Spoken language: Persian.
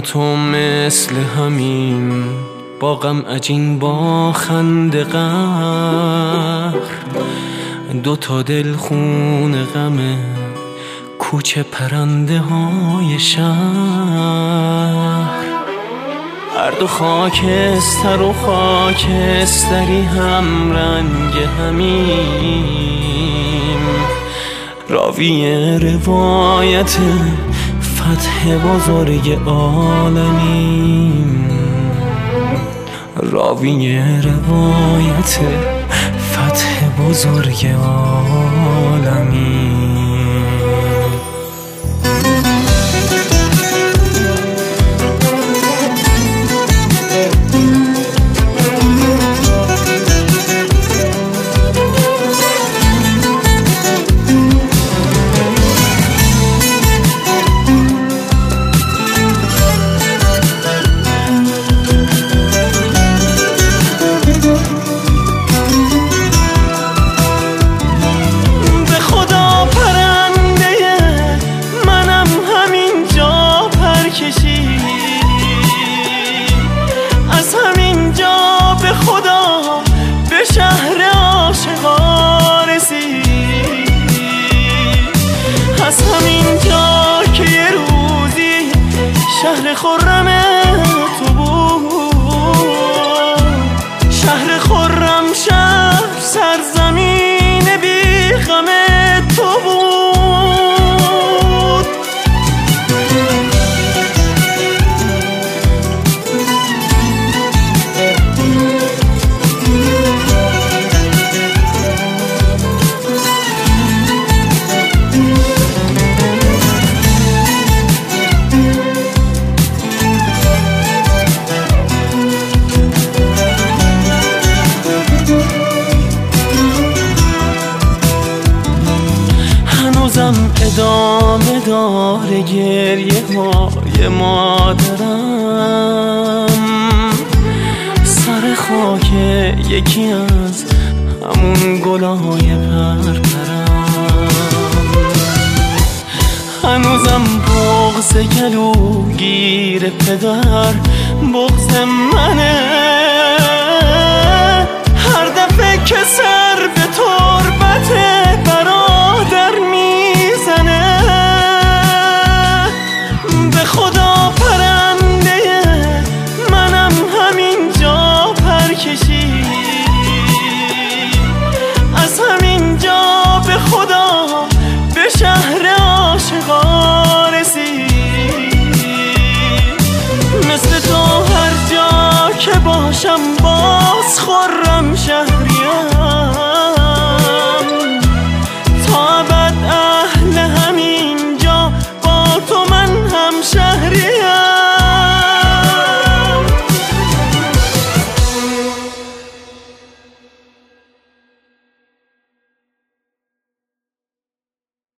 تو مثل همین با غم عجین با خنده قهر، دوتا دل خون غمه کوچه پرنده های شهر. هر دو خاکستر و خاکستری هم رنگ همیم، راوی روایت فتح بزرگ عالمیم، راوی روایت فتح بزرگ عالمیم. از همینجا به خدا به شهر عاشقا رسید، از همینجا که یه روزی شهر خرم تو بود، شهر خرم، شهر سرزمین بی غم تو بود. ادامه داره گریه های مادرم، سر خاک یکی از همون گلای پرپرم. هنوزم بغض گلوگیر پدر بغض منه، هر دفعه که